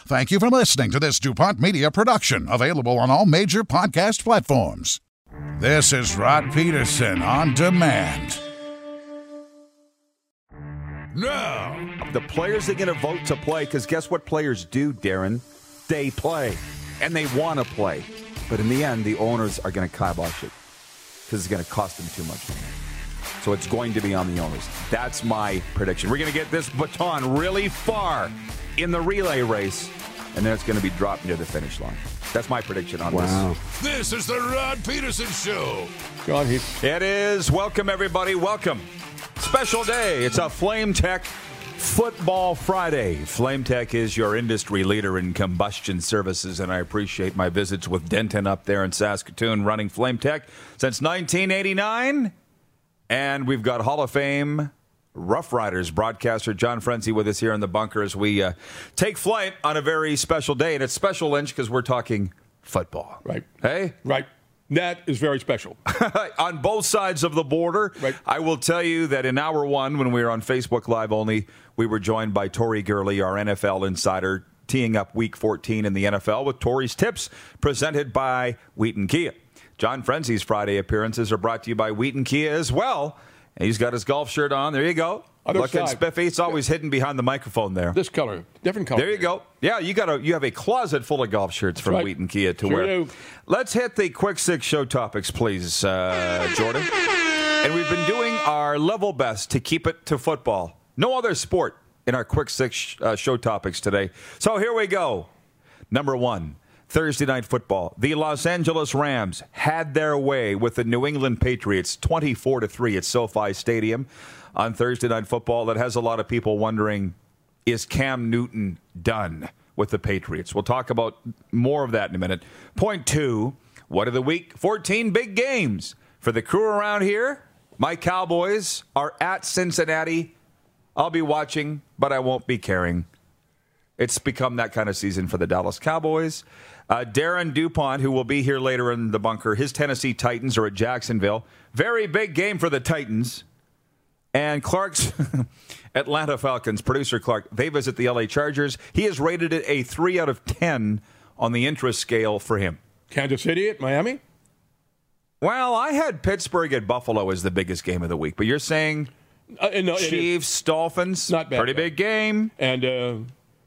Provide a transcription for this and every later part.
Thank you for listening to this DuPont Media production, available on all major podcast platforms. This is Rod Peterson on demand. Now, the players are going to vote to play, because guess what players do, Darren? They play, and they want to play. But in the end, the owners are going to kibosh it, because it's going to cost them too much. So it's going to be on the owners. That's my prediction. We're going to get this baton really far in the relay race, and then it's going to be dropped near the finish line. That's my prediction on this. This is the Rod Peterson Show. Go on, Heath. It is. Welcome, everybody. Welcome. Special day. It's a Flame Tech Football Friday. Flame Tech is your industry leader in combustion services, and I appreciate my visits with Denton up there in Saskatoon running Flame Tech since 1989. And we've got Hall of Fame Rough Riders broadcaster John Frenzy with us here in the bunker as we take flight on a very special day. And it's special, Lynch, because we're talking football. Right. Hey? Right. That is very special. On both sides of the border. Right. I will tell you that in hour one, when we were on Facebook Live only, we were joined by Tori Gurley, our NFL insider, teeing up Week 14 in the NFL with Tori's tips presented by Wheaton Kia. John Frenzy's Friday appearances are brought to you by Wheaton Kia as well. And he's got his golf shirt on. There you go. Other Looking side. spiffy. It's always hidden behind the microphone there. This color, different color. There you go. Yeah, you have a closet full of golf shirts from right. Wheaton Kia to Sure wear. do. Let's hit the quick six show topics, please, Jordan. And we've been doing our level best to keep it to football. No other sport in our quick six show topics today. So here we go. Number one, Thursday Night Football. The Los Angeles Rams had their way with the New England Patriots 24-3 at SoFi Stadium on Thursday Night Football. That has a lot of people wondering, is Cam Newton done with the Patriots? We'll talk about more of that in a minute. Point two, what are the Week 14 big games? For the crew around here, my Cowboys are at Cincinnati. I'll be watching, but I won't be caring. It's become that kind of season for the Dallas Cowboys. Darren DuPont, who will be here later in the bunker, his Tennessee Titans are at Jacksonville. Very big game for the Titans. And Clark's Atlanta Falcons, producer Clark, they visit the LA Chargers. He has rated it a 3 out of 10 on the interest scale for him. Kansas City at Miami? Well, I had Pittsburgh at Buffalo as the biggest game of the week, but you're saying No, Chiefs, Dolphins, not bad. pretty big game. And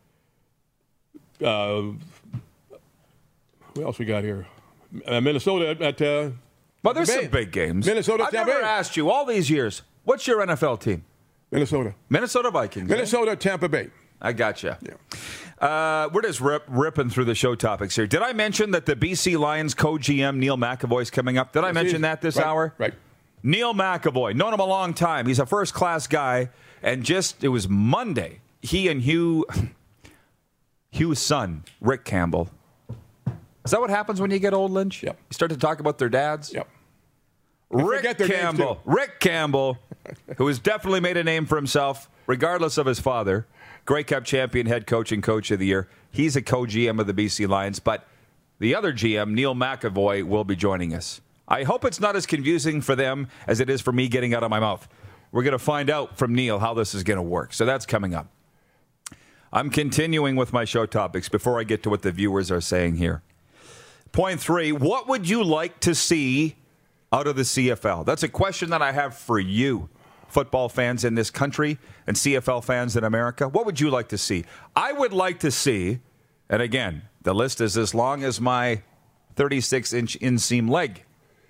who else we got here? Minnesota at Well, there's Bay. some big games. Minnesota, I've Tampa never Bay. asked you all these years, what's your NFL team? Minnesota. Minnesota Vikings. eh? Minnesota, Tampa Bay. I gotcha. Yeah. We're just ripping through the show topics here. Did I mention that the BC Lions co-GM Neil McAvoy is coming up? Did I mention that this Right, hour? Right. Neil McAvoy, known him a long time. He's a first-class guy. And it was Monday, he and Hugh's son, Rick Campbell. Is that what happens when you get old, Lynch? Yep. You start to talk about their dads? Yep. Rick Campbell, who has definitely made a name for himself, regardless of his father. Grey Cup champion, head coach, and coach of the year. He's a co-GM of the BC Lions, but the other GM, Neil McAvoy, will be joining us. I hope it's not as confusing for them as it is for me getting out of my mouth. We're going to find out from Neil how this is going to work, so that's coming up. I'm continuing with my show topics before I get to what the viewers are saying here. Point three, what would you like to see out of the CFL? That's a question that I have for you, football fans in this country and CFL fans in America. What would you like to see? I would like to see, and again, the list is as long as my 36-inch inseam leg.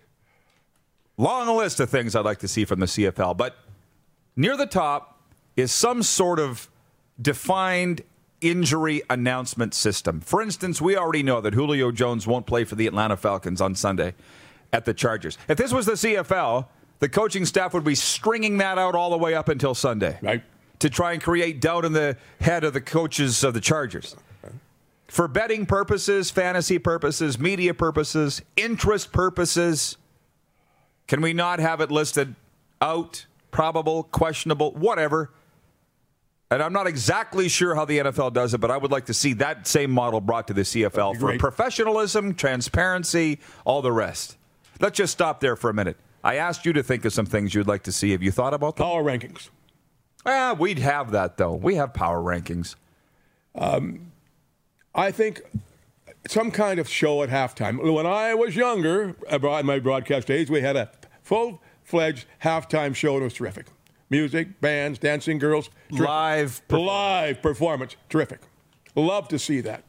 Long list of things I'd like to see from the CFL, but near the top is some sort of defined injury announcement system. For instance, we already know that Julio Jones won't play for the Atlanta Falcons on Sunday at the Chargers. If this was the CFL, the coaching staff would be stringing that out all the way up until Sunday. Right. To try and create doubt in the head of the coaches of the Chargers. For betting purposes, fantasy purposes, media purposes, interest purposes, can we not have it listed out, probable, questionable, whatever? And I'm not exactly sure how the NFL does it, but I would like to see that same model brought to the CFL for professionalism, transparency, all the rest. Let's just stop there for a minute. I asked you to think of some things you'd like to see. Have you thought about them? Power rankings. We'd have that, though. We have power rankings. I think some kind of show at halftime. When I was younger, in my broadcast days, we had a full-fledged halftime show. It was terrific. Music, bands, dancing girls. Live performance. Terrific. Love to see that.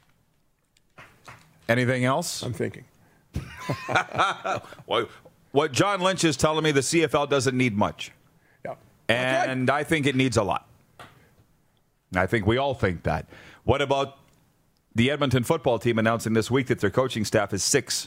Anything else? I'm thinking. What John Lynch is telling me, the CFL doesn't need much. Yeah. And I think it needs a lot. I think we all think that. What about the Edmonton football team announcing this week that their coaching staff is six?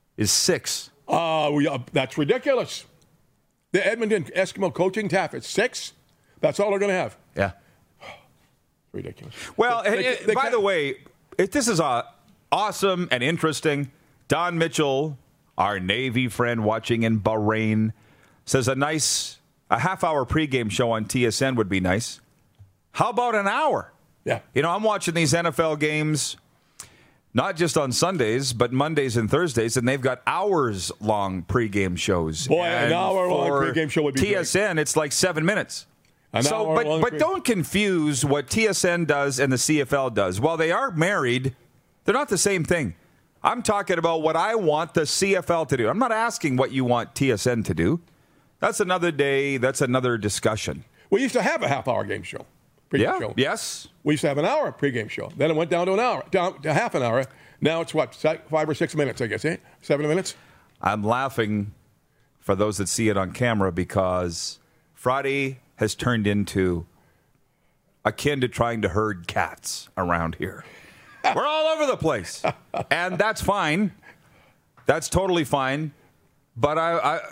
That's ridiculous. The Edmonton Eskimo coaching staff is 6. That's all they're going to have. Yeah. Ridiculous. Well, by the way, this is awesome and interesting. Don Mitchell, our Navy friend watching in Bahrain, says a half-hour pregame show on TSN would be nice. How about an hour? Yeah. You know, I'm watching these NFL games not just on Sundays, but Mondays and Thursdays, and they've got hours-long pregame shows. Boy, an hour-long pregame show would be TSN, great. It's like 7 minutes. But don't confuse what TSN does and the CFL does. While they are married, they're not the same thing. I'm talking about what I want the CFL to do. I'm not asking what you want TSN to do. That's another day. That's another discussion. We used to have a half-hour game show. Show. Yes. We used to have an hour pregame show. Then it went down to down to half an hour. Now it's 5 or 6 minutes, I guess, 7 minutes? I'm laughing for those that see it on camera because Friday has turned into akin to trying to herd cats around here. We're all over the place. And that's fine. That's totally fine. But I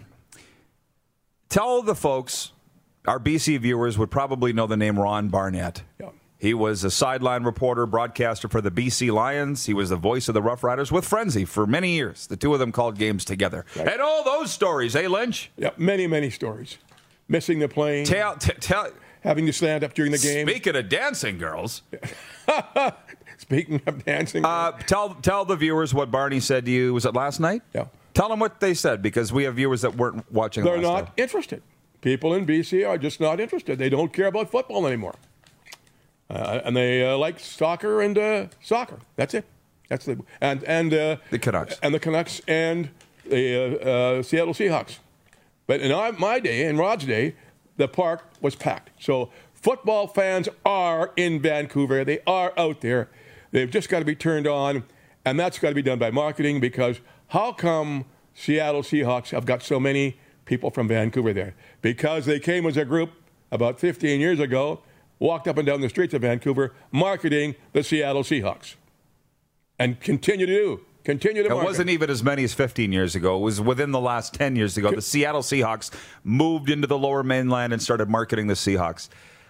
tell the folks, our BC viewers would probably know the name Ron Barnett. Yeah. He was a sideline reporter, broadcaster for the BC Lions. He was the voice of the Rough Riders with Frenzy for many years. The two of them called games together. Right. And all those stories, Lynch? Yeah, many, many stories. Missing the plane. Having to stand up during the game. Speaking of dancing girls. Speaking of dancing girls. Tell the viewers what Barney said to you. Was it last night? Yeah. Tell them what they said, because we have viewers that weren't watching. They're not interested. People in BC are just not interested. They don't care about football anymore. And they like soccer and soccer. That's it. That's the the Canucks. And the Canucks and the Seattle Seahawks. But in my day, in Rod's day, the park was packed. So football fans are in Vancouver. They are out there. They've just got to be turned on, and that's got to be done by marketing, because how come Seattle Seahawks have got so many people from Vancouver there? Because they came as a group about 15 years ago, walked up and down the streets of Vancouver marketing the Seattle Seahawks. And continue to market. It wasn't even as many as 15 years ago. It was within the last 10 years ago. The Seattle Seahawks moved into the Lower Mainland and started marketing the Seahawks.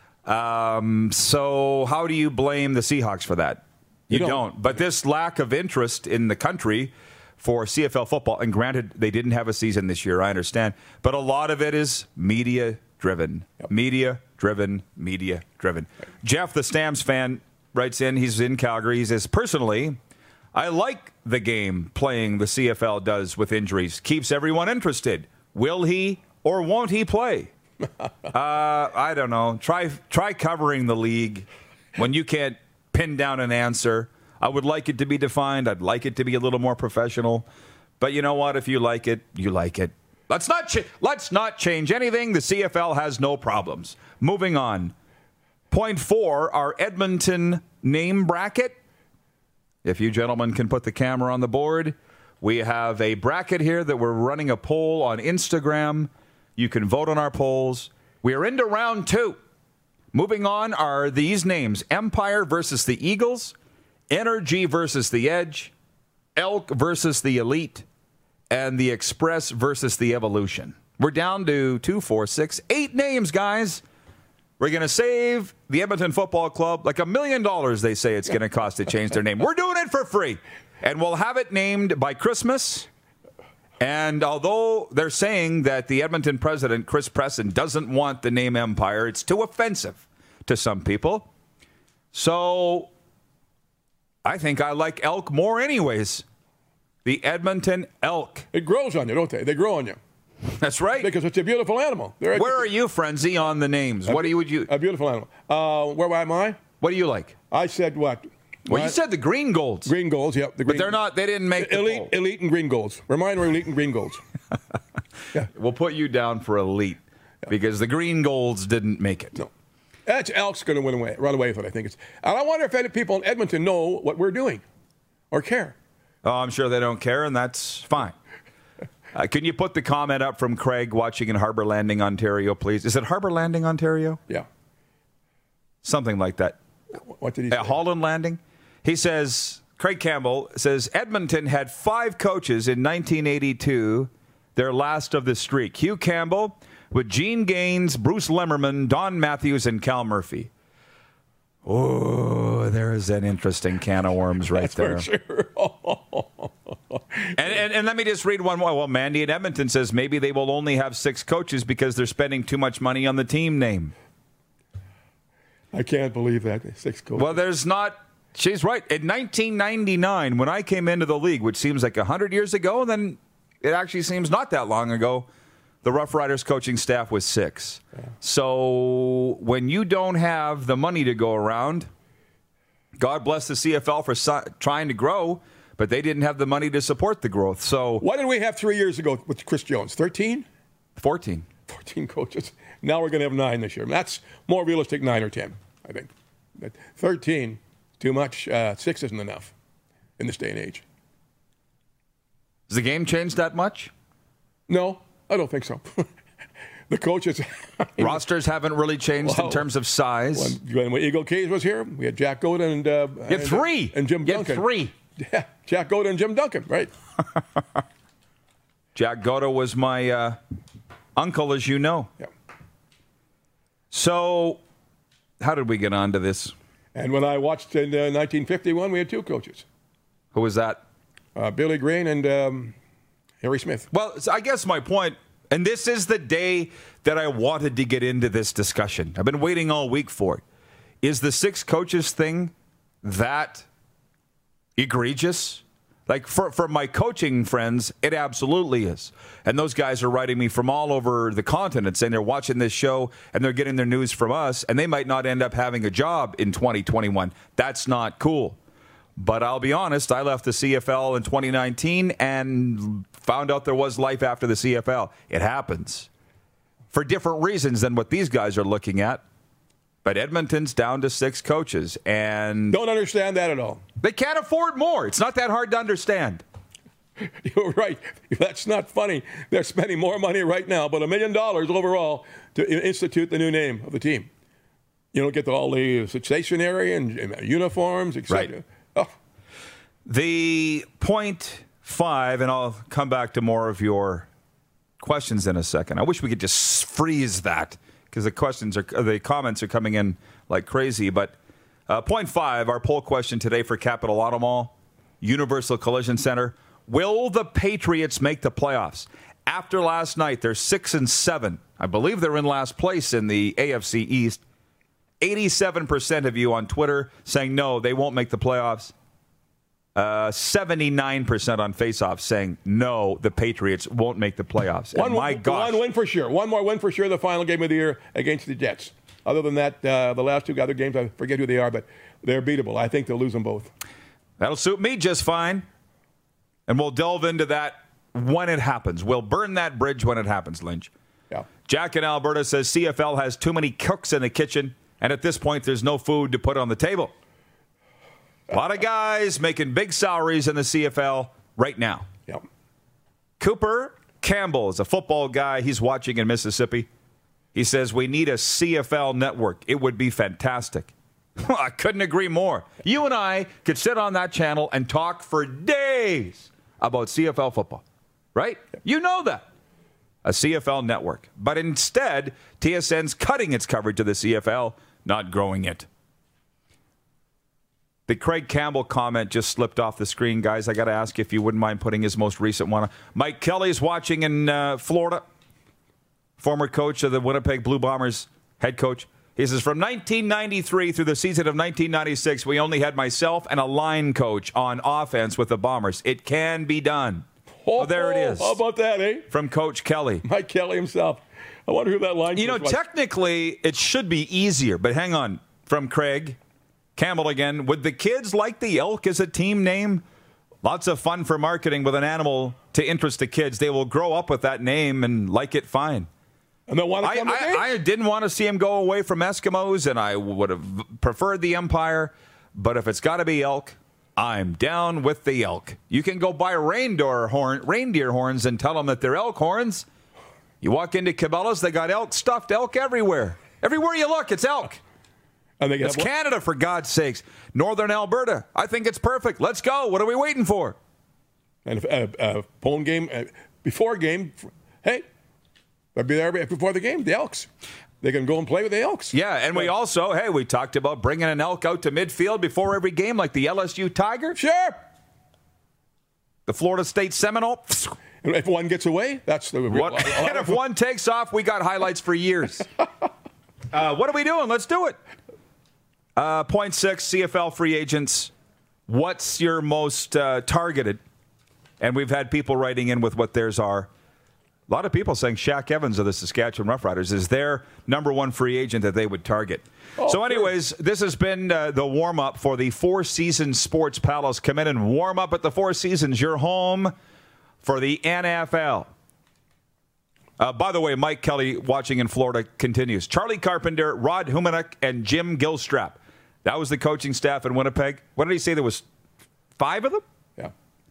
So how do you blame the Seahawks for that? You don't. But this lack of interest in the country for CFL football, and granted, they didn't have a season this year, I understand, but a lot of it is media-driven. Yep. Media-driven. Jeff, the Stamps fan, writes in, he's in Calgary, he says, personally, I like the game playing the CFL does with injuries. Keeps everyone interested. Will he or won't he play? I don't know. Try covering the league when you can't pin down an answer. I would like it to be defined. I'd like it to be a little more professional. But you know what? If you like it, you like it. Let's not change anything. The CFL has no problems. Moving on. Point 4, our Edmonton name bracket. If you gentlemen can put the camera on the board, we have a bracket here that we're running a poll on Instagram. You can vote on our polls. We are into round 2. Moving on are these names: Empire versus the Eagles, Energy versus the Edge, Elk versus the Elite, and the Express versus the Evolution. We're down to 8 names, guys. We're going to save the Edmonton Football Club like $1 million, they say it's going to cost to change their name. We're doing it for free. And we'll have it named by Christmas. And although they're saying that the Edmonton president, Chris Presson, doesn't want the name Empire, it's too offensive to some people. So I think I like Elk more anyways. The Edmonton Elk. It grows on you, don't they? They grow on you. That's right. Because it's a beautiful animal. Where are you, Frenzy, on the names? Would you? A beautiful animal. Where am I? What do you like? I said what? Well, you said the Green Golds. Green Golds, yep. But they're not. They didn't make the poll. Elite and Green Golds. Reminder: Elite and Green Golds. Yeah. We'll put you down for elite because the Green Golds didn't make it. No. That's Elk's going to run away with it, I think. And I wonder if any people in Edmonton know what we're doing or care. Oh, I'm sure they don't care, and that's fine. Can you put the comment up from Craig watching in Harbour Landing, Ontario, please? Is it Harbour Landing, Ontario? Yeah. Something like that. What did he say? At Holland Landing? He says, Craig Campbell says, Edmonton had 5 coaches in 1982, their last of the streak. Hugh Campbell with Gene Gaines, Bruce Lemmerman, Don Matthews, and Cal Murphy. Oh, there is an interesting can of worms right there. For sure. And let me just read one more. Well, Mandy in Edmonton says maybe they will only have 6 coaches because they're spending too much money on the team name. I can't believe that. 6 coaches. Well, there's not. She's right. In 1999, when I came into the league, which seems like 100 years ago, then it actually seems not that long ago, the Rough Riders coaching staff was 6. Yeah. So when you don't have the money to go around, God bless the CFL for trying to grow, but they didn't have the money to support the growth. So what did we have 3 years ago with Chris Jones? 13? 14. 14 coaches. Now we're going to have 9 this year. That's more realistic, 9 or 10, I think. But 13, too much. 6 isn't enough in this day and age. Has the game changed that much? No, I don't think so. The coaches... Rosters haven't really changed in terms of size. When Eagle Case was here, we had Jack Goda and... You had 3. And Jim Duncan. 3. Yeah, Jack Goda and Jim Duncan, right. Jack Goda was my uncle, as you know. Yeah. So, how did we get onto this? And when I watched in 1951, we had 2 coaches. Who was that? Billy Green and Harry Smith. Well, I guess my point, and this is the day that I wanted to get into this discussion. I've been waiting all week for it. Is the 6 coaches thing that egregious? Like, for my coaching friends, it absolutely is. And those guys are writing me from all over the continent saying they're watching this show and they're getting their news from us, and they might not end up having a job in 2021. That's not cool. But I'll be honest, I left the CFL in 2019 and found out there was life after the CFL. It happens. For different reasons than what these guys are looking at. But Edmonton's down to 6 coaches, and... Don't understand that at all. They can't afford more. It's not that hard to understand. You're right. That's not funny. They're spending more money right now, but $1 million overall to institute the new name of the team. You don't get all the stationery and uniforms, etc. Right. Oh. The 0.5, and I'll come back to more of your questions in a second. I wish we could just freeze that, because the comments are coming in like crazy. But 0.5, our poll question today for Capital Auto Mall, Universal Collision Center: will the Patriots make the playoffs? After last night, they're 6-7. I believe they're in last place in the AFC East. 87% of you on Twitter saying no, they won't make the playoffs. 79% on Faceoff saying no, the Patriots won't make the playoffs. One win for sure. One more win for sure. The final game of the year against the Jets. Other than that, the last 2 other games, I forget who they are, but they're beatable. I think they'll lose them both. That'll suit me just fine. And we'll delve into that when it happens. We'll burn that bridge when it happens, Lynch. Yeah. Jack in Alberta says CFL has too many cooks in the kitchen, and at this point, there's no food to put on the table. A lot of guys making big salaries in the CFL right now. Yep. Cooper Campbell is a football guy. He's watching in Mississippi. He says, we need a CFL network. It would be fantastic. I couldn't agree more. You and I could sit on that channel and talk for days about CFL football, right? Yep. You know that. A CFL network. But instead, TSN's cutting its coverage of the CFL, not growing it. The Craig Campbell comment just slipped off the screen, guys. I got to ask if you wouldn't mind putting his most recent one on. Mike Kelly's watching in Florida. Former coach of the Winnipeg Blue Bombers, head coach. He says, from 1993 through the season of 1996, we only had myself and a line coach on offense with the Bombers. It can be done. Oh, there it is. How about that, eh? From Coach Kelly. Mike Kelly himself. I wonder who that line coach was. Technically, it should be easier, but hang on. From Craig, Campbell again. Would the kids like the Elk as a team name? Lots of fun for marketing with an animal to interest the kids. They will grow up with that name and like it fine. And they want to come to games? I didn't want to see him go away from Eskimos, and I would have preferred the Empire. But if it's got to be Elk, I'm down with the Elk. You can go buy reindeer horns and tell them that they're elk horns. You walk into Cabela's, they got stuffed elk everywhere. Everywhere you look, it's elk. And it's Canada, for God's sakes. Northern Alberta. I think it's perfect. Let's go. What are we waiting for? And phone game, before a game, hey, they'll be there before the game, the Elks. They can go and play with the Elks. Yeah, and we also, we talked about bringing an elk out to midfield before every game, like the LSU Tiger. Sure. The Florida State Seminole. And if one gets away, that's the... And if one takes off, we got highlights for years. What are we doing? Let's do it. Point 6, CFL free agents. What's your most targeted? And we've had people writing in with what theirs are. A lot of people saying Shaq Evans of the Saskatchewan Roughriders is their number one free agent that they would target. So anyways, This has been the warm-up for the Four Seasons Sports Palace. Come in and warm up at the Four Seasons, your home for the NFL. By the way, Mike Kelly, watching in Florida, continues. Charlie Carpenter, Rod Humanek, and Jim Gilstrap. That was the coaching staff in Winnipeg. What did he say? There was 5 of them? Yeah.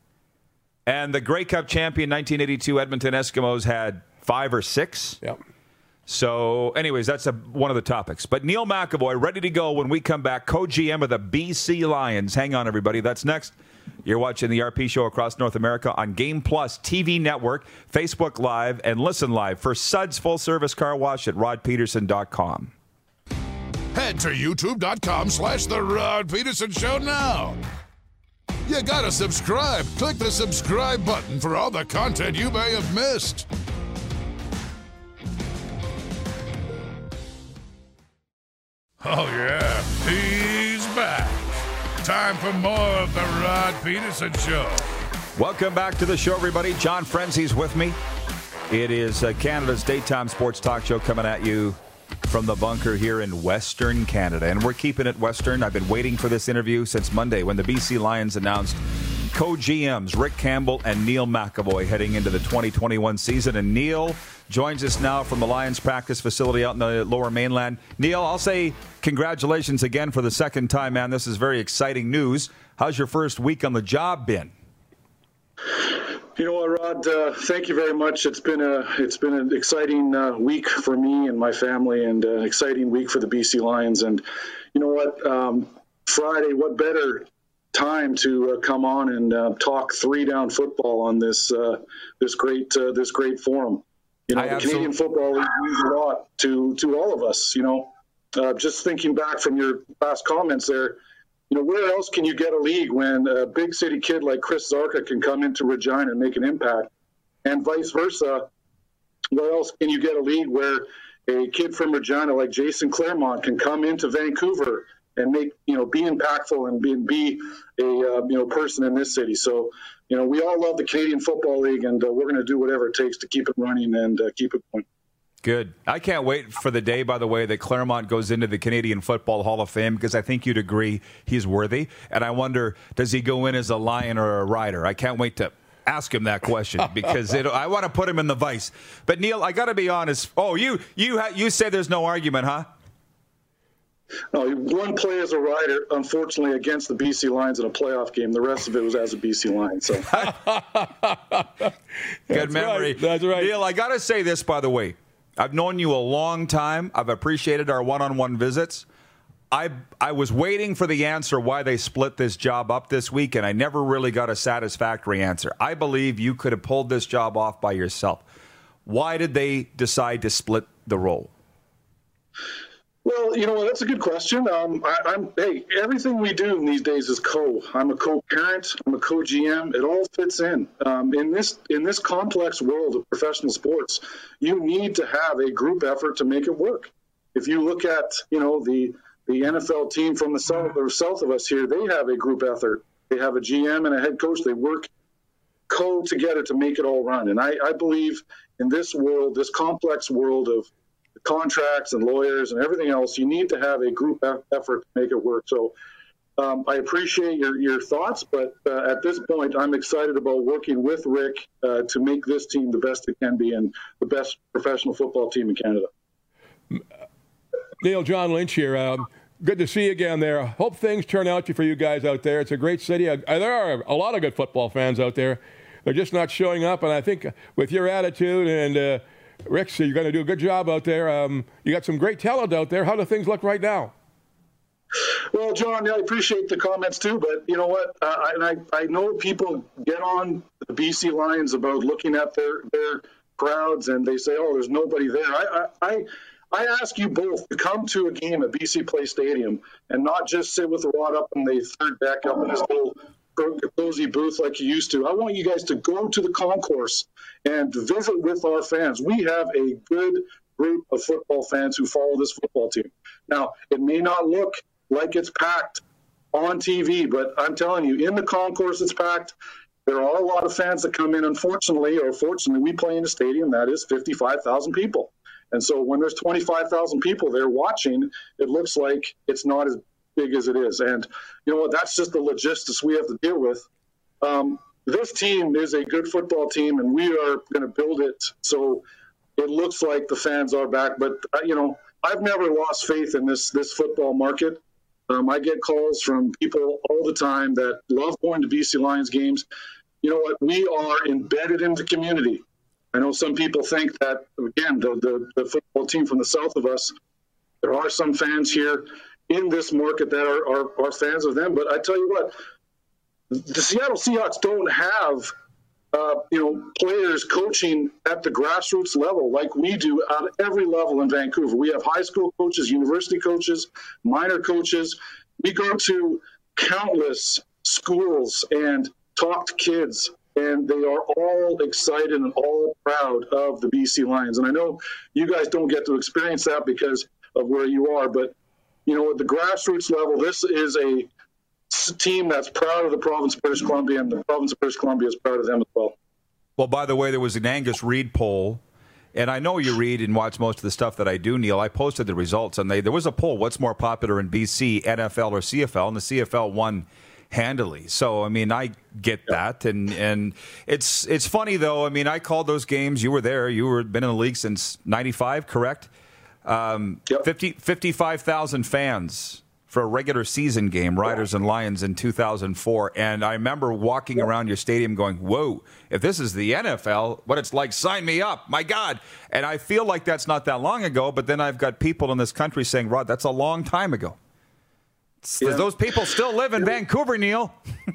And the Grey Cup champion 1982 Edmonton Eskimos had 5 or 6. Yeah. So, anyways, that's one of the topics. But Neil McAvoy, ready to go when we come back. Co-GM of the BC Lions. Hang on, everybody. That's next. You're watching the RP Show across North America on Game Plus TV Network, Facebook Live, and listen live for Suds Full Service Car Wash at rodpeterson.com. Head to youtube.com/The Rod Peterson Show now. You gotta subscribe. Click the subscribe button for all the content you may have missed. Oh, yeah. He's back. Time for more of The Rod Peterson Show. Welcome back to the show, everybody. John Frenzy's with me. It is Canada's daytime sports talk show coming at you from the bunker here in Western Canada. And we're keeping it Western. I've been waiting for this interview since Monday when the BC Lions announced co-GMs Rick Campbell and Neil McAvoy heading into the 2021 season. And Neil joins us now from the Lions practice facility out in the Lower Mainland. Neil, I'll say congratulations again for the second time, man. This is very exciting news. How's your first week on the job been? You know what, Rod? Thank you very much. It's been an exciting week for me and my family, and an exciting week for the BC Lions. And you know what? Friday, what better time to come on and talk 3-down football on this great forum. You know, the Canadian Football League means a lot to all of us. You know, just thinking back from your last comments there. You know, where else can you get a league when a big city kid like Chris Zarka can come into Regina and make an impact, and vice versa? Where else can you get a league where a kid from Regina like Jason Claremont can come into Vancouver and make, you know, be impactful and be a person in this city? So, you know, we all love the Canadian Football League, and we're going to do whatever it takes to keep it running and keep it going. Good. I can't wait for the day, by the way, that Claremont goes into the Canadian Football Hall of Fame, because I think you'd agree he's worthy. And I wonder, does he go in as a Lion or a Rider? I can't wait to ask him that question, because I want to put him in the vice. But, Neil, I got to be honest. Oh, you say there's no argument, huh? No, one play as a Rider, unfortunately, against the BC Lions in a playoff game. The rest of it was as a BC Lion. So, good memory. Right. That's right. Neil, I got to say this, by the way. I've known you a long time. I've appreciated our one-on-one visits. I was waiting for the answer why they split this job up this week, and I never really got a satisfactory answer. I believe you could have pulled this job off by yourself. Why did they decide to split the role? Well, you know, that's a good question. Hey, everything we do in these days is I'm a co-parent. I'm a co-GM. It all fits in. In this complex world of professional sports, you need to have a group effort to make it work. If you look at, you know, the NFL team from the south of us here, they have a group effort. They have a GM and a head coach. They work together to make it all run. And I believe in this world, this complex world of contracts and lawyers and everything else, you need to have a group effort to make it work. So I appreciate your thoughts, but at this point, I'm excited about working with Rick to make this team the best it can be and the best professional football team in Canada. Neil, John Lynch here. Good to see you again there. Hope things turn out for you guys out there. It's a great city. There are a lot of good football fans out there. They're just not showing up, and I think with your attitude and Rick, you're going to do a good job out there. You got some great talent out there. How do things look right now? Well, John, I appreciate the comments too, but you know what? I know people get on the BC Lions about looking at their crowds, and they say, "Oh, there's nobody there." I ask you both to come to a game at BC Place Stadium and not just sit with Rod up in the third deck up in this little cozy booth like you used to. I want you guys to go to the concourse and visit with our fans. We have a good group of football fans who follow this football team. Now, it may not look like it's packed on TV, but I'm telling you, in the concourse it's packed. There are a lot of fans that come in, unfortunately, or fortunately, we play in a stadium that is 55,000 people. And so when there's 25,000 people there watching, it looks like it's not as big as it is. And you know what? That's just the logistics we have to deal with. This team is a good football team, and we are going to build it so it looks like the fans are back. But, I've never lost faith in this football market. I get calls from people all the time that love going to BC Lions games. You know what? We are embedded in the community. I know some people think that, again, the football team from the south of us, there are some fans here in this market that are fans of them. But I tell you what, the Seattle Seahawks don't have, players coaching at the grassroots level like we do at every level in Vancouver. We have high school coaches, university coaches, minor coaches. We go to countless schools and talk to kids, and they are all excited and all proud of the BC Lions. And I know you guys don't get to experience that because of where you are, but, at the grassroots level, this is a team that's proud of the province of British Columbia, and the province of British Columbia is proud of them as well. Well, by the way, there was an Angus Reid poll, and I know you read and watch most of the stuff that I do, Neil. I posted the results, and there was a poll, what's more popular in BC, NFL or CFL, and the CFL won handily. So, I get that. And it's funny, though. I called those games. You were there. Been in the league since 95, correct? 55,000 fans for a regular season game, Riders and Lions in 2004. And I remember walking around your stadium going, whoa, if this is the NFL, what it's like, sign me up, my God. And I feel like that's not that long ago, but then I've got people in this country saying, Rod, that's a long time ago. Does those people still live in Vancouver, Neil?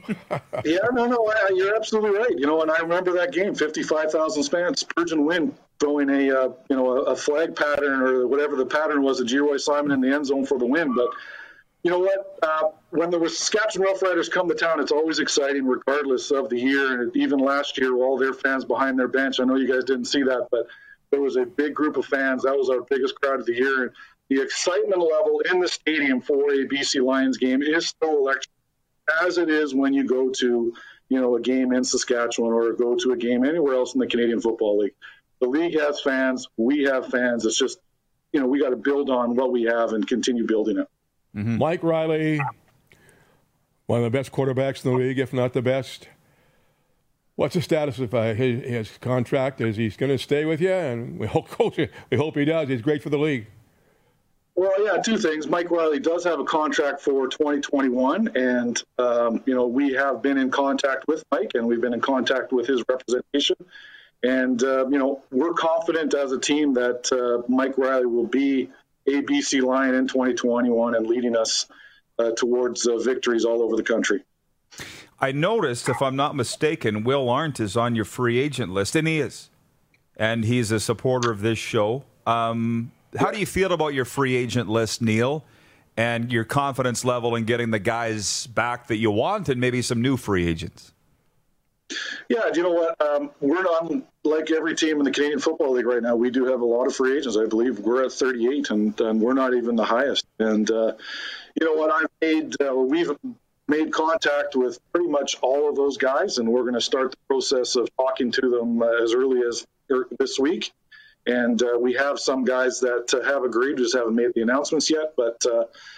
No, you're absolutely right. And I remember that game, 55,000 fans, Spurgeon Wynn throwing a flag pattern or whatever the pattern was of Geroy Simon in the end zone for the win. But you know what? When the Saskatchewan Roughriders come to town, it's always exciting regardless of the year. And even last year, all their fans behind their bench, I know you guys didn't see that, but there was a big group of fans. That was our biggest crowd of the year. And the excitement level in the stadium for a BC Lions game is still electric, as it is when you go to, a game in Saskatchewan or go to a game anywhere else in the Canadian Football League. The league has fans. We have fans. It's just, we got to build on what we have and continue building it. Mm-hmm. Mike Riley, one of the best quarterbacks in the league, if not the best. What's the status of his contract? Is he going to stay with you? And we hope he does. He's great for the league. Well, yeah, two things. Mike Riley does have a contract for 2021, and, we have been in contact with Mike, and we've been in contact with his representation. And, we're confident as a team that Mike Riley will be a BC Lion in 2021 and leading us towards victories all over the country. I noticed, if I'm not mistaken, Will Arndt is on your free agent list, and he is. And he's a supporter of this show. How do you feel about your free agent list, Neil, and your confidence level in getting the guys back that you want and maybe some new free agents? Yeah, you know what? We're not like every team in the Canadian Football League right now. We do have a lot of free agents. I believe we're at 38, and we're not even the highest. And you know what? We've made contact with pretty much all of those guys, and we're going to start the process of talking to them as early as this week. And we have some guys that have agreed, just haven't made the announcements yet. But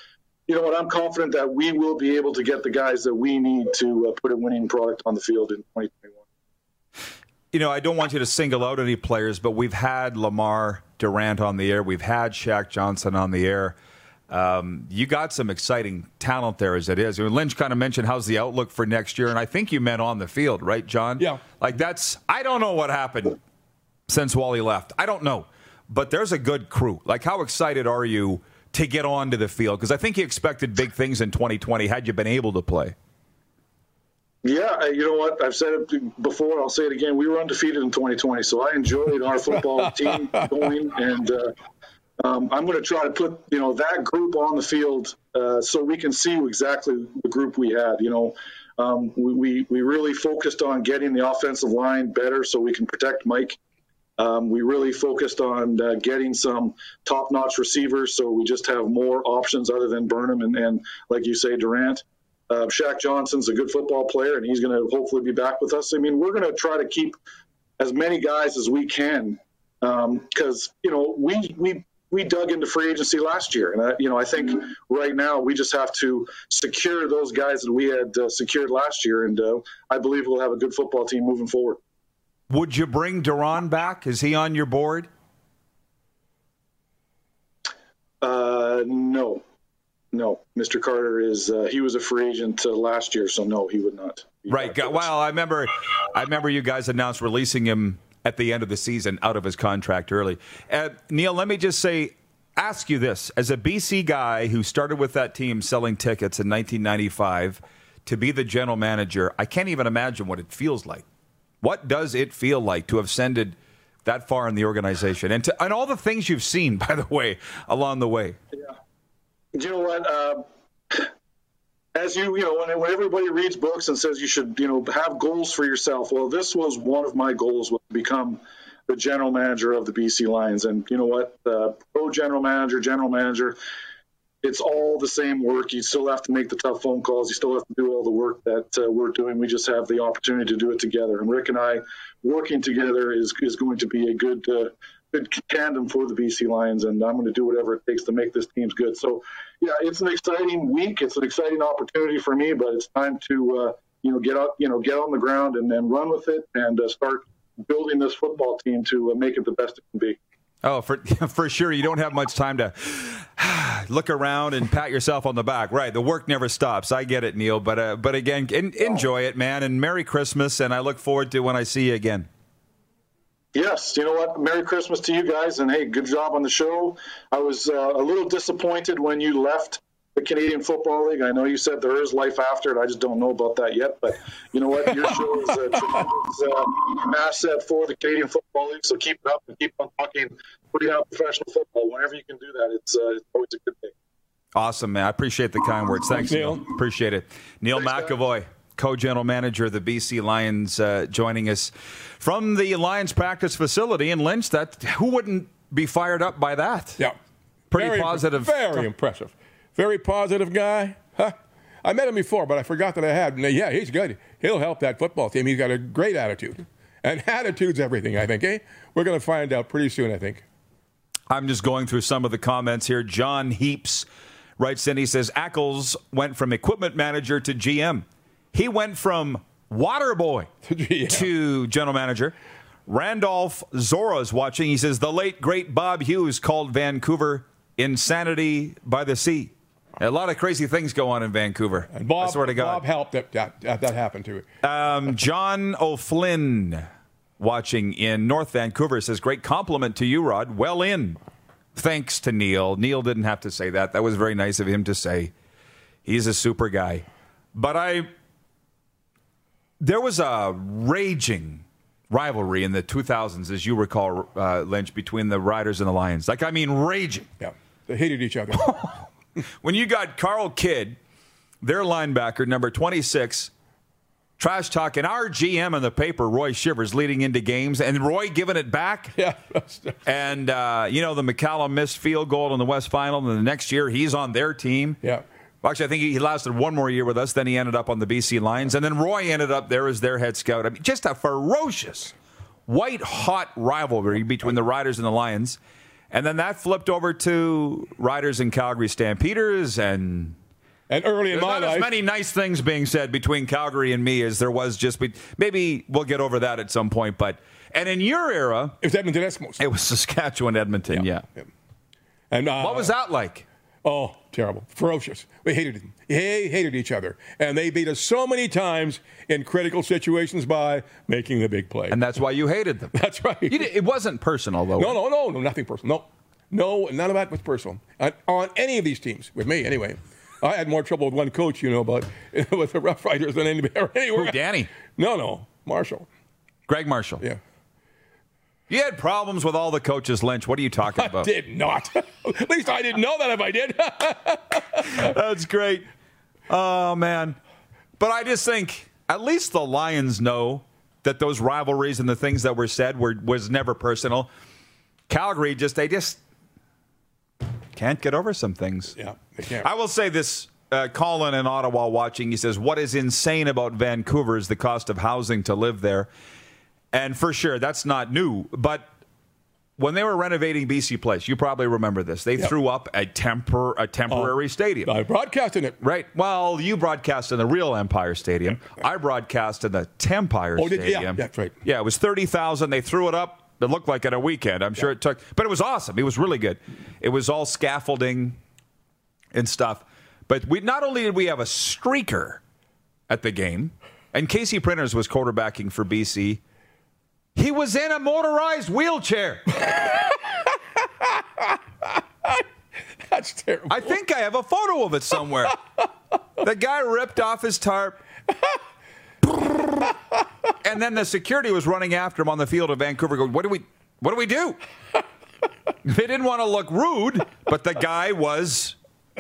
you know what, I'm confident that we will be able to get the guys that we need to put a winning product on the field in 2021. You know, I don't want you to single out any players, but we've had Lamar Durant on the air. We've had Shaq Johnson on the air. You got some exciting talent there as it is. I mean, Lynch kind of mentioned how's the outlook for next year, and I think you meant on the field, right, John? Yeah. Like I don't know what happened since Wally left. I don't know. But there's a good crew. Like, how excited are you to get onto the field? Because I think you expected big things in 2020 had you been able to play. Yeah, you know what? I've said it before. I'll say it again. We were undefeated in 2020, so I enjoyed our football team going, and I'm going to try to put that group on the field so we can see exactly the group we had. We really focused on getting the offensive line better so we can protect Mike. We really focused on getting some top-notch receivers so we just have more options other than Burnham and like you say, Durant. Shaq Johnson's a good football player, and he's going to hopefully be back with us. I mean, we're going to try to keep as many guys as we can because, we dug into free agency last year. And, I think right now we just have to secure those guys that we had secured last year, and I believe we'll have a good football team moving forward. Would you bring Duron back? Is he on your board? No. Mr. Carter he was a free agent last year, so no, he would not. Right. Well, I remember you guys announced releasing him at the end of the season out of his contract early. Neil, let me just ask you this. As a BC guy who started with that team selling tickets in 1995 to be the general manager, I can't even imagine what it feels like. What does it feel like to have ascended that far in the organization and all the things you've seen, by the way, along the way? Yeah. You know what? As when everybody reads books and says you should, have goals for yourself. Well, this was one of my goals, was to become the general manager of the BC Lions. And you know what? Pro general manager, it's all the same work. You still have to make the tough phone calls. You still have to do all the work that we're doing. We just have the opportunity to do it together. And Rick and I working together is going to be a good tandem for the BC Lions, and I'm going to do whatever it takes to make this team good. So, yeah, it's an exciting week. It's an exciting opportunity for me, but it's time to get on the ground and then run with it and start building this football team to make it the best it can be. Oh, for sure. You don't have much time to look around and pat yourself on the back. Right. The work never stops. I get it, Neil. But again, enjoy it, man. And Merry Christmas. And I look forward to when I see you again. Yes. You know what? Merry Christmas to you guys. And, hey, good job on the show. I was a little disappointed when you left the Canadian Football League. I know you said there is life after it. I just don't know about that yet. But you know what? Your show is a tremendous asset for the Canadian Football League. So keep it up and keep on talking putting out professional football. Whenever you can do that, it's always a good thing. Awesome, man. I appreciate the kind words. Thanks, Neil. Appreciate it. Neil McAvoy, co-general manager of the BC Lions, joining us from the Lions practice facility in Lynch. Who wouldn't be fired up by that? Yeah. Pretty positive. Very impressive. Very positive guy. Huh? I met him before, but I forgot that I had. Yeah, he's good. He'll help that football team. He's got a great attitude. And attitude's everything, I think, eh? We're going to find out pretty soon, I think. I'm just going through some of the comments here. John Heaps writes in, he says, Ackles went from equipment manager to GM. He went from water boy to general manager. Randolph Zora's watching. He says, the late, great Bob Hughes called Vancouver insanity by the sea. A lot of crazy things go on in Vancouver. And Bob, I swear to God. Bob helped that happen to it. John O'Flynn watching in North Vancouver says, great compliment to you, Rod. Well in. Thanks to Neil. Neil didn't have to say that. That was very nice of him to say. He's a super guy. But there was a raging rivalry in the 2000s, as you recall, Lynch, between the Riders and the Lions. Like, I mean, raging. Yeah, they hated each other. When you got Carl Kidd, their linebacker, number 26, trash talking our GM in the paper, Roy Shivers, leading into games, and Roy giving it back. Yeah. And, the McCallum missed field goal in the West Final, and the next year he's on their team. Yeah. Actually, I think he lasted one more year with us. Then he ended up on the BC Lions. And then Roy ended up there as their head scout. I mean, just a ferocious, white-hot rivalry between the Riders and the Lions. And then that flipped over to Riders and Calgary Stampeders, and And early in my not life, as many nice things being said between Calgary and me as there was just. Maybe we'll get over that at some point. And in your era, it was Edmonton Eskimos. It was Saskatchewan, Edmonton. Yeah. And what was that like? Oh, terrible, ferocious. We hated each other, and they beat us so many times in critical situations by making the big play. And that's why you hated them. That's right. It wasn't personal, though. No, nothing personal. No, none of that was personal. On any of these teams, with me anyway. I had more trouble with one coach, about with the Rough Riders than anywhere. Who, Danny? No, Marshall. Greg Marshall. Yeah. You had problems with all the coaches, Lynch. What are you talking about? I did not. At least I didn't know that if I did. That's great. Oh, man. But I just think at least the Lions know that those rivalries and the things that were said was never personal. Calgary, they just can't get over some things. Yeah, they can't. I will say this. Colin in Ottawa watching, he says, what is insane about Vancouver is the cost of housing to live there. And for sure, that's not new. But when they were renovating BC Place, you probably remember this. They threw up a temporary stadium. I broadcasted it. Right. Well, you broadcast in the real Empire Stadium. I broadcast in the Tempire Stadium. Yeah, that's right. Yeah, it was 30,000. They threw it up. It looked like it a weekend. I'm sure it took. But it was awesome. It was really good. It was all scaffolding and stuff. But not only did we have a streaker at the game, and Casey Printers was quarterbacking for BC, he was in a motorized wheelchair. That's terrible. I think I have a photo of it somewhere. The guy ripped off his tarp. And then the security was running after him on the field of Vancouver going, what do we do? They didn't want to look rude, but the guy was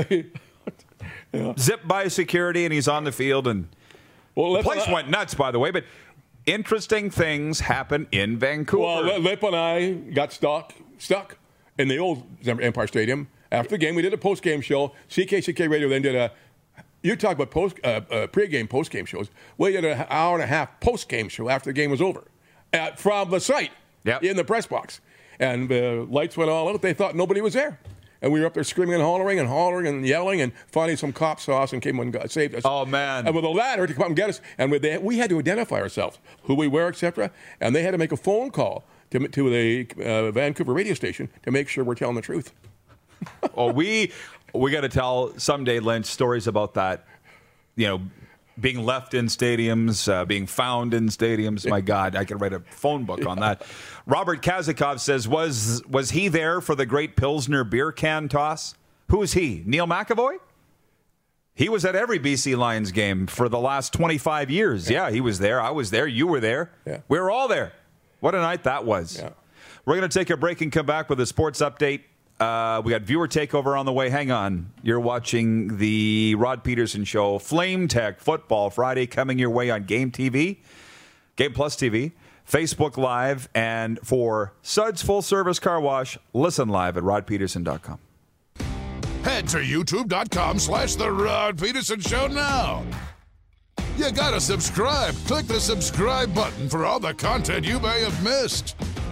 zipped by security and he's on the field. And the place went nuts, by the way, but interesting things happen in Vancouver. Well, Lip and I got stuck in the old Empire Stadium. After the game, we did a post-game show. CKCK Radio then did you talk about pre-game, post-game shows. We did an hour and a half post-game show after the game was over from the site in the press box. And the lights went all out. They thought nobody was there. And we were up there screaming and hollering and yelling, and finally some cops saw us and came and saved us. Oh, man. And with a ladder to come up and get us. And we had to identify ourselves, who we were, etc. And they had to make a phone call to the Vancouver radio station to make sure we're telling the truth. Oh, we got to tell someday, Lynch, stories about that, being left in stadiums, being found in stadiums. My God, I could write a phone book on that. Robert Kazakov says, was he there for the great Pilsner beer can toss? Who is he? Neil McAvoy? He was at every BC Lions game for the last 25 years. Yeah, he was there. I was there. You were there. Yeah. We were all there. What a night that was. Yeah. We're going to take a break and come back with a sports update. We got viewer takeover on the way. Hang on. You're watching the Rod Peterson Show. Flame Tech Football Friday coming your way on Game TV, Game Plus TV, Facebook Live, and for Suds Full Service Car Wash, listen live at rodpeterson.com. Head to youtube.com/The Rod Peterson Show now. You gotta subscribe. Click the subscribe button for all the content you may have missed.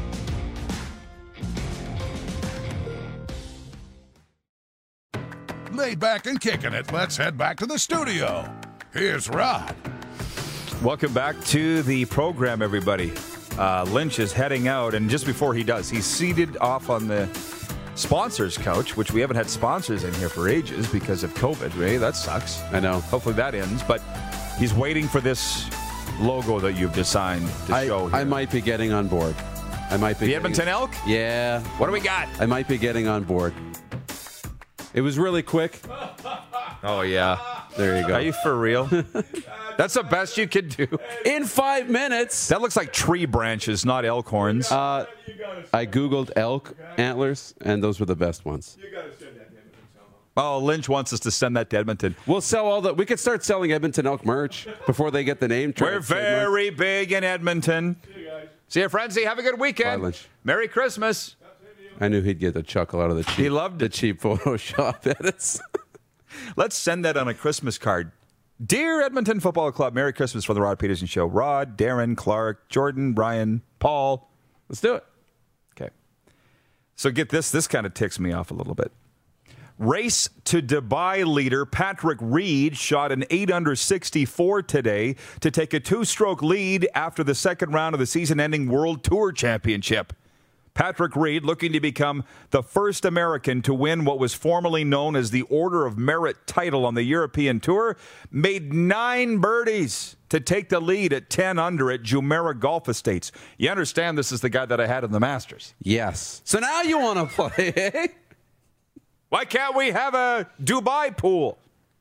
Laid back and kicking it, let's head back to the studio. Here's Rod. Welcome back to the program, everybody. Lynch is heading out, and just before he does, he's seated off on the sponsors couch, which we haven't had sponsors in here for ages because of COVID, right? That sucks. I know. Hopefully that ends, but he's waiting for this logo that you've designed to show here. I might be getting on board. The Edmonton Elk? Yeah. What do we got? I might be getting on board. It was really quick. Oh, yeah. There you go. Are you for real? That's the best you could do. In 5 minutes. That looks like tree branches, not elk horns. I Googled elk antlers, and those were the best ones. You got to send that to Edmonton somehow. Oh, Lynch wants us to send that to Edmonton. We'll sell all that. We could start selling Edmonton Elk merch before they get the name. We're very big in Edmonton. See you guys. See you, Frenzy. Have a good weekend. Bye, Lynch. Merry Christmas. I knew he'd get a chuckle out of the cheap. He loved the it. cheap Photoshop edits. Let's send that on a Christmas card. Dear Edmonton Football Club, Merry Christmas from the Rod Peterson Show. Rod, Darren, Clark, Jordan, Brian, Paul. Let's do it. Okay. So get this. This kind of ticks me off a little bit. Race to Dubai leader Patrick Reed shot an 8-under 64 today to take a 2-stroke lead after the second round of the season-ending World Tour Championship. Patrick Reed, looking to become the first American to win what was formerly known as the Order of Merit title on the European Tour, made 9 birdies to take the lead at 10 under at Jumeirah Golf Estates. You understand this is the guy that I had in the Masters. Yes. So now you want to play, eh? Why can't we have a Dubai pool?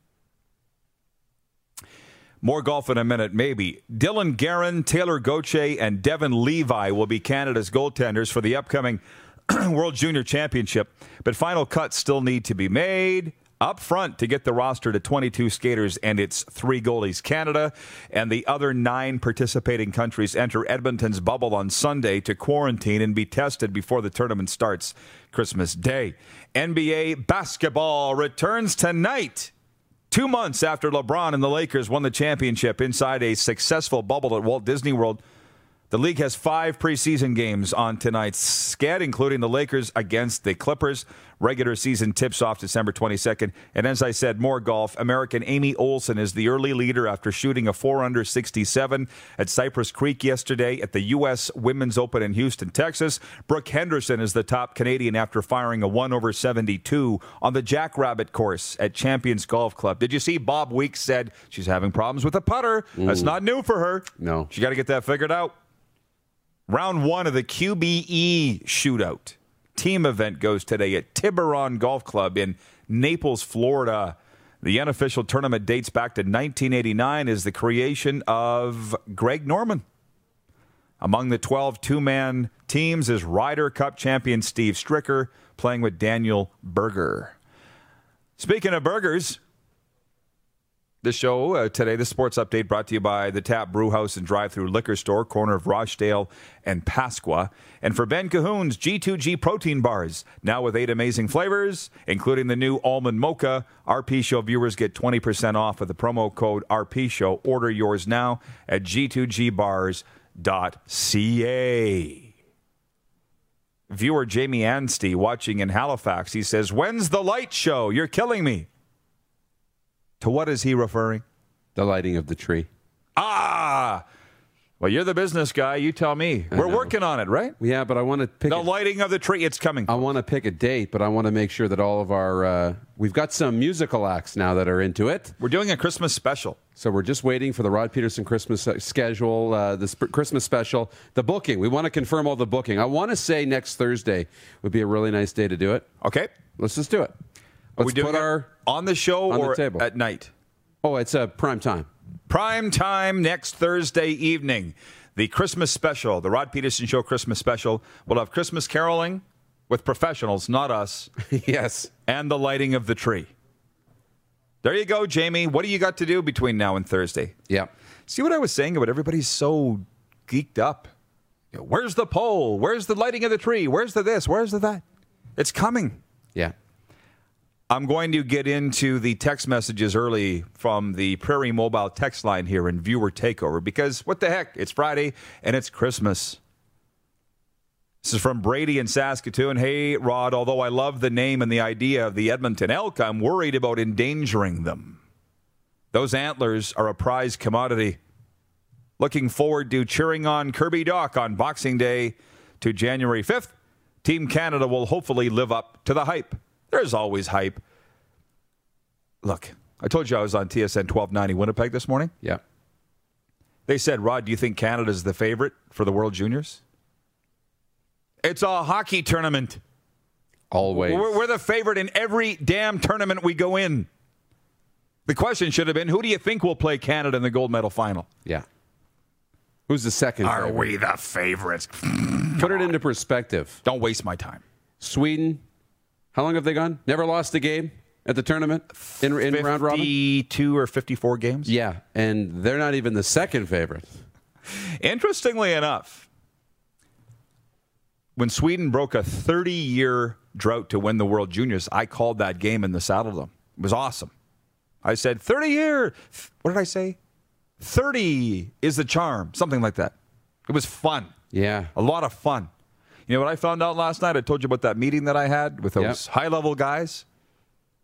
More golf in a minute, maybe. Dylan Guerin, Taylor Gauthier, and Devin Levi will be Canada's goaltenders for the upcoming World Junior Championship. But final cuts still need to be made up front to get the roster to 22 skaters and its 3 goalies. Canada and the other 9 participating countries enter Edmonton's bubble on Sunday to quarantine and be tested before the tournament starts Christmas Day. NBA basketball returns tonight, 2 months after LeBron and the Lakers won the championship inside a successful bubble at Walt Disney World. The league has 5 preseason games on tonight's sked, including the Lakers against the Clippers. Regular season tips off December 22nd. And as I said, more golf. American Amy Olsen is the early leader after shooting a 4-under 67 at Cypress Creek yesterday at the U.S. Women's Open in Houston, Texas. Brooke Henderson is the top Canadian after firing a 1-over 72 on the Jackrabbit course at Champions Golf Club. Did you see Bob Weeks said she's having problems with the putter? That's not new for her. No. She got to get that figured out. Round 1 of the QBE shootout team event goes today at Tiburon Golf Club in Naples, Florida. The unofficial tournament dates back to 1989 as the creation of Greg Norman. Among the 12 two-man teams is Ryder Cup champion Steve Stricker playing with Daniel Berger. Speaking of burgers, the show today, the sports update brought to you by the Tap Brew House and Drive-Thru Liquor Store, corner of Rochdale and Pasqua. And for Ben Cahoon's G2G protein bars, now with 8 amazing flavors, including the new almond mocha. RP Show viewers get 20% off with the promo code RP Show. Order yours now at g2gbars.ca. Viewer Jamie Anstey watching in Halifax, he says, "When's the light show? You're killing me." To what is he referring? The lighting of the tree. Ah! Well, you're the business guy. You tell me. We're working on it, right? Yeah, but I want to pick the lighting of the tree. It's coming. I want to pick a date, but I want to make sure that all of our... we've got some musical acts now that are into it. We're doing a Christmas special. So we're just waiting for the Rod Peterson Christmas schedule, Christmas special, the booking. We want to confirm all the booking. I want to say next Thursday would be a really nice day to do it. Okay. Let's just do it. Let's put our on the show on or the table. At night? Oh, it's prime time. Prime time next Thursday evening. The Christmas special, the Rod Peterson Show Christmas special. We'll have Christmas caroling with professionals, not us. Yes. And the lighting of the tree. There you go, Jamie. What do you got to do between now and Thursday? Yeah. See what I was saying about everybody's so geeked up? You know, where's the pole? Where's the lighting of the tree? Where's the this? Where's the that? It's coming. Yeah. I'm going to get into the text messages early from the Prairie Mobile text line here in Viewer Takeover because what the heck? It's Friday and it's Christmas. This is from Brady in Saskatoon. Hey, Rod, although I love the name and the idea of the Edmonton Elk, I'm worried about endangering them. Those antlers are a prized commodity. Looking forward to cheering on Kirby Doc on Boxing Day to January 5th. Team Canada will hopefully live up to the hype. There's always hype. Look, I told you I was on TSN 1290 Winnipeg this morning. Yeah. They said, Rod, do you think Canada's the favorite for the World Juniors? It's a hockey tournament. Always. We're the favorite in every damn tournament we go in. The question should have been, who do you think will play Canada in the gold medal final? Yeah. Who's the second Are favorite? we the favorites? Put it into perspective. Don't waste my time. Sweden, how long have they gone? Never lost a game at the tournament in round robin? 52 or 54 games? Yeah, and they're not even the second favorite. Interestingly enough, when Sweden broke a 30-year drought to win the World Juniors, I called that game in the Saddledome. It was awesome. I said, 30 year. What did I say? 30 is the charm. Something like that. It was fun. Yeah. A lot of fun. You know what I found out last night? I told you about that meeting that I had with those high-level guys.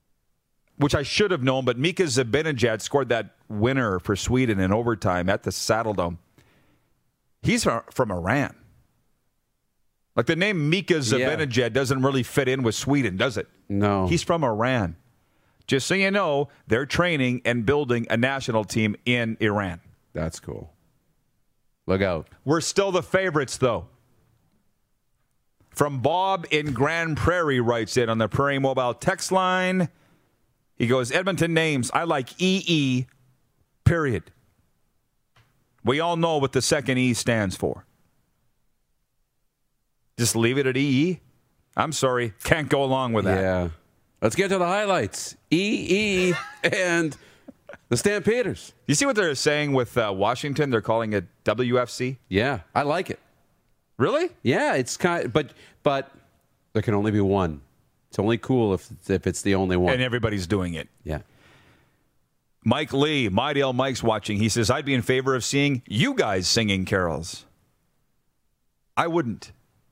which I should have known, but Mika Zibanejad scored that winner for Sweden in overtime at the Saddledome. He's from Iran. Like the name Mika Zibanejad doesn't really fit in with Sweden, does it? No. He's from Iran. Just so you know, they're training and building a national team in Iran. That's cool. Look out. We're still the favorites, though. From Bob in Grand Prairie writes in on the Prairie Mobile text line. He goes, Edmonton names, I like EE, period. We all know what the second E stands for. Just leave it at EE? I'm sorry, can't go along with that. Yeah. Let's get to the highlights. EE and the Stampeders. You see what they're saying with Washington? They're calling it WFC? Yeah, I like it. Really? Yeah, it's kind of, but there can only be one. It's only cool if it's the only one. And everybody's doing it. Yeah. Mike Lee, Mydale Mike's watching. He says, I'd be in favor of seeing you guys singing carols. I wouldn't.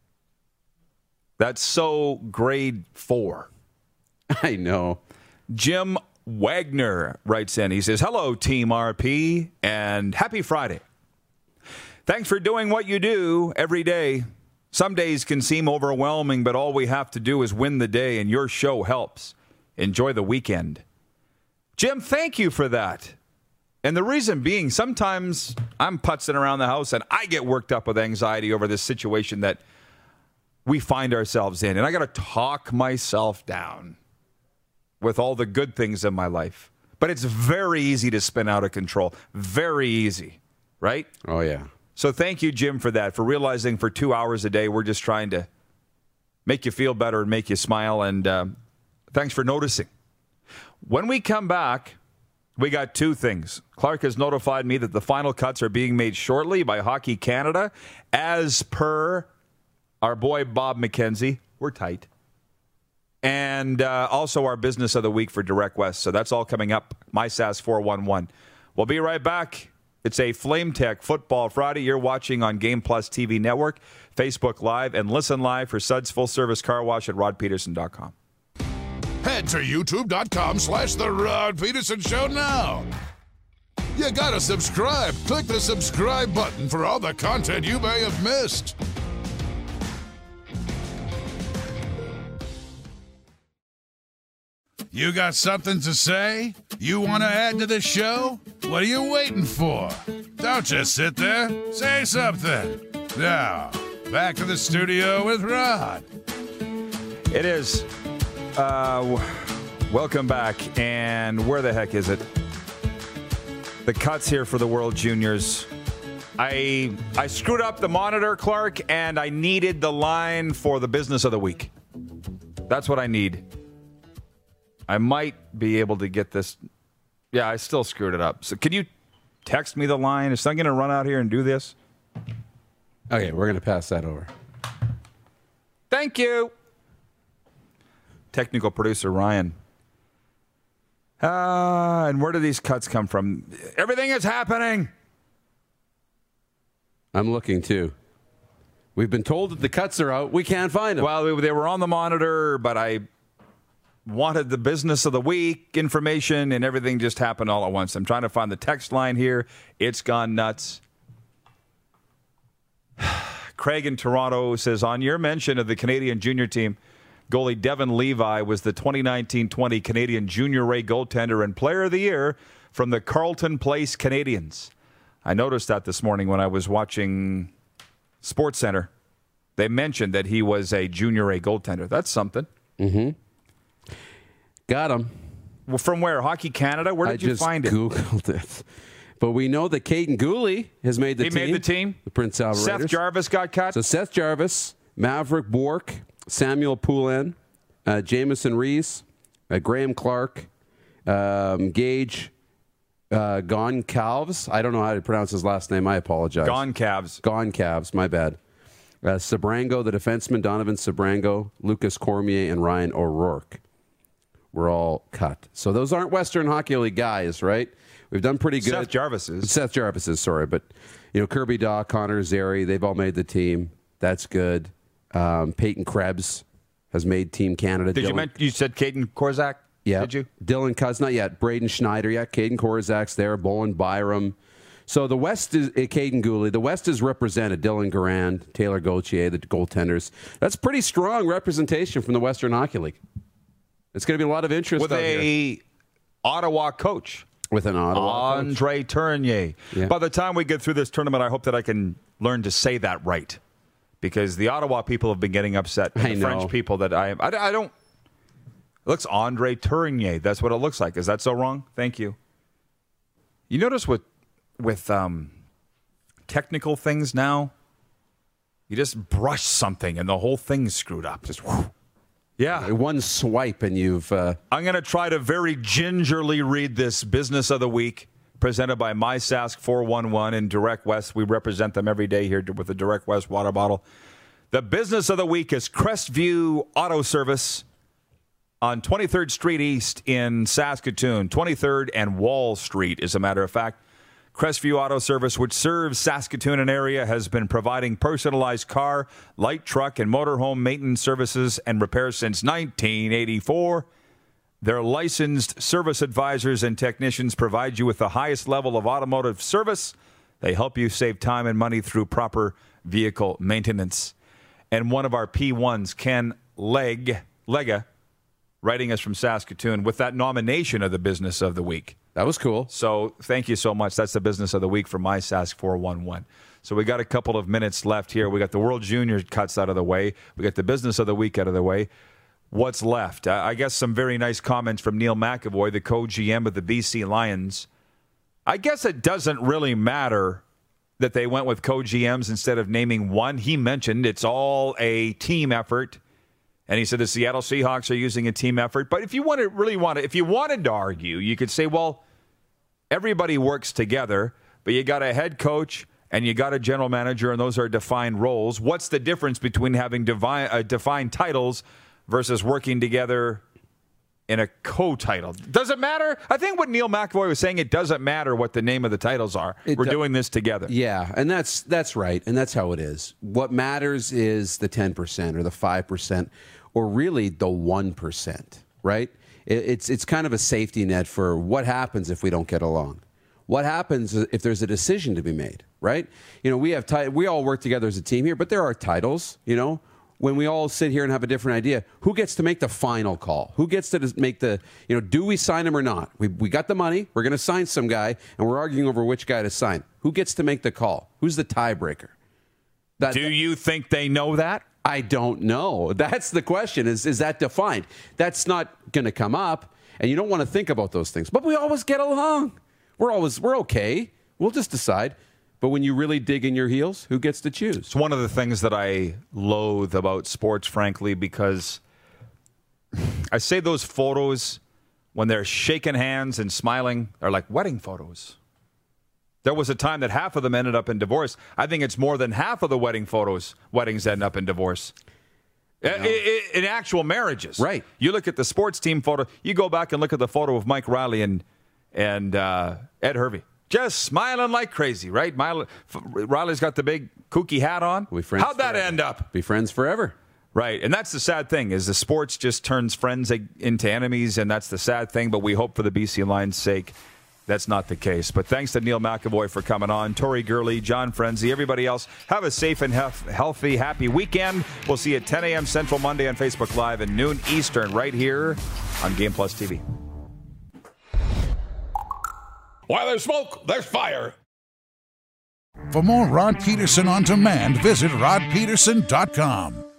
That's so grade 4. I know. Jim Wagner writes in. He says, hello, Team RP, and happy Friday. Thanks for doing what you do every day. Some days can seem overwhelming, but all we have to do is win the day, and your show helps. Enjoy the weekend. Jim, thank you for that. And the reason being, sometimes I'm putzing around the house, and I get worked up with anxiety over this situation that we find ourselves in. And I got to talk myself down with all the good things in my life. But it's very easy to spin out of control. Very easy, right? Oh, yeah. So thank you, Jim, for that, for realizing for 2 hours a day we're just trying to make you feel better and make you smile. And thanks for noticing. When we come back, we got two things. Clark has notified me that the final cuts are being made shortly by Hockey Canada. As per our boy Bob McKenzie, we're tight. And also our business of the week for Direct West. So that's all coming up. MySAS 411. We'll be right back. It's a Flame Tech Football Friday. You're watching on Game Plus TV Network, Facebook Live, and listen live for Suds Full Service Car Wash at rodpeterson.com. Head to youtube.com/The Rod Peterson Show now. You gotta subscribe. Click the subscribe button for all the content you may have missed. You got something to say? You want to add to the show? What are you waiting for? Don't just sit there. Say something. Now, back to the studio with Rod. It is. Welcome back. And where the heck is it? The cuts here for the World Juniors. I screwed up the monitor, Clark, and I needed the line for the business of the week. That's what I need. I might be able to get this. Yeah, I still screwed it up. So can you text me the line? Is someone going to run out here and do this? Okay, we're going to pass that over. Thank you. Technical producer Ryan. And where do these cuts come from? Everything is happening. I'm looking too. We've been told that the cuts are out. We can't find them. Well, they were on the monitor, but I wanted the business of the week information, and everything just happened all at once. I'm trying to find the text line here. It's gone nuts. Craig in Toronto says, on your mention of the Canadian junior team, goalie Devin Levi was the 2019-20 Canadian Junior A goaltender and player of the year from the Carleton Place Canadians. I noticed that this morning when I was watching SportsCenter. They mentioned that he was a Junior A goaltender. That's something. Mm-hmm. Got him. Well, from where? Hockey Canada? Where did you find it? I just Googled it. But we know that Caden Gooley has made the team. He made the team? The Prince Albert Seth Raiders. Jarvis got cut? So Seth Jarvis, Maverick Bork, Samuel Poulin, Jamison Rees, Graham Clark, Gage Goncalves. I don't know how to pronounce his last name. I apologize. Goncalves, my bad. Sabrango, the defenseman, Donovan Sabrango, Lucas Cormier, and Ryan O'Rourke were all cut. So those aren't Western Hockey League guys, right? We've done pretty good. Seth Jarvis is, sorry. But, Kirby Daw, Connor Zeri, they've all made the team. That's good. Peyton Krebs has made Team Canada. You said Caden Korzak? Yeah. Did you? Dylan Cousins, not yet. Braden Schneider, yeah. Caden Korzak's there. Bowen Byram. So the West is Caden Gooley. The West is represented. Dylan Garand, Taylor Gauthier, the goaltenders. That's pretty strong representation from the Western Hockey League. It's going to be a lot of interest with a Ottawa coach. With an Ottawa Andre Tournier. Yeah. By the time we get through this tournament, I hope that I can learn to say that right. Because the Ottawa people have been getting upset. And the French people that I don't. It looks Andre Tournier. That's what it looks like. Is that so wrong? Thank you. You notice with technical things now, you just brush something and the whole thing's screwed up. Just whoosh. Yeah. One swipe and you've... I'm going to try to very gingerly read this Business of the Week presented by MySask 411 in Direct West. We represent them every day here with the Direct West water bottle. The Business of the Week is Crestview Auto Service on 23rd Street East in Saskatoon. 23rd and Wall Street, as a matter of fact. Crestview Auto Service, which serves Saskatoon and area, has been providing personalized car, light truck, and motorhome maintenance services and repairs since 1984. Their licensed service advisors and technicians provide you with the highest level of automotive service. They help you save time and money through proper vehicle maintenance. And one of our P1s, Ken Lega, writing us from Saskatoon with that nomination of the Business of the Week. That was cool. So thank you so much. That's the Business of the Week for MySask 411. So we got a couple of minutes left here. We got the World Junior cuts out of the way. We got the Business of the Week out of the way. What's left? I guess some very nice comments from Neil McAvoy, the co-GM of the BC Lions. I guess it doesn't really matter that they went with co-GMs instead of naming one. He mentioned it's all a team effort. And he said the Seattle Seahawks are using a team effort. But if you if you wanted to argue, you could say, well, everybody works together, but you got a head coach and you got a general manager, and those are defined roles. What's the difference between having defined titles versus working together in a co-title? Does it matter? I think what Neil McAvoy was saying, it doesn't matter what the name of the titles are. We're doing this together. Yeah, and that's right, and that's how it is. What matters is the 10% or the 5%. Or really the 1%, right? It's kind of a safety net for what happens if we don't get along. What happens if there's a decision to be made, right? You know, we all work together as a team here, but there are titles, you know. When we all sit here and have a different idea, who gets to make the final call? Who gets to make do we sign him or not? We got the money, we're going to sign some guy, and we're arguing over which guy to sign. Who gets to make the call? Who's the tiebreaker? Do you think they know that? I don't know. That's the question. Is that defined? That's not going to come up, and you don't want to think about those things. But we always get along. We're okay. We'll just decide. But when you really dig in your heels, who gets to choose? It's one of the things that I loathe about sports, frankly, because I say those photos when they're shaking hands and smiling are like wedding photos. There was a time that half of them ended up in divorce. I think it's more than half of the weddings end up in divorce. In actual marriages. Right. You look at the sports team photo. You go back and look at the photo of Mike Riley and Ed Hervey. Just smiling like crazy, right? Riley's got the big kooky hat on. How'd that end up? Be friends forever. Right, and that's the sad thing, is the sports just turns friends into enemies, and that's the sad thing, but we hope for the BC Lions' sake that's not the case. But thanks to Neil McAvoy for coming on. Tori Gurley, John Frenzy, everybody else, have a safe and healthy, happy weekend. We'll see you at 10 a.m. Central Monday on Facebook Live and noon Eastern right here on Game Plus TV. While there's smoke, there's fire. For more Rod Peterson on demand, visit rodpeterson.com.